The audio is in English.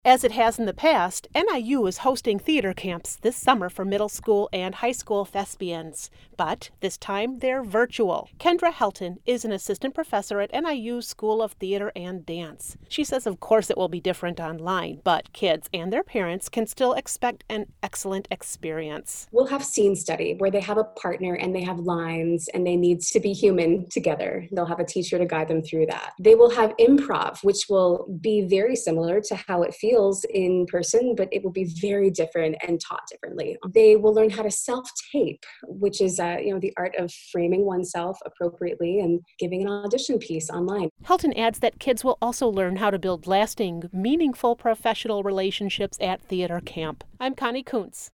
As it has in the past, NIU is hosting theater camps this summer for middle school and high school thespians. But this time they're virtual. Kendra Helton is an assistant professor at NIU's School of Theater and Dance. She says of course it will be different online, but kids and their parents can still expect an excellent experience. We'll have scene study where they have a partner and they have lines and they need to be human together. They'll have a teacher to guide them through that. They will have improv, which will be very similar to how it feels in person, but it will be very different and taught differently. They will learn how to self-tape, which is the art of framing oneself appropriately and giving an audition piece online. Helton adds that kids will also learn how to build lasting, meaningful professional relationships at theater camp. I'm Connie Kuntz.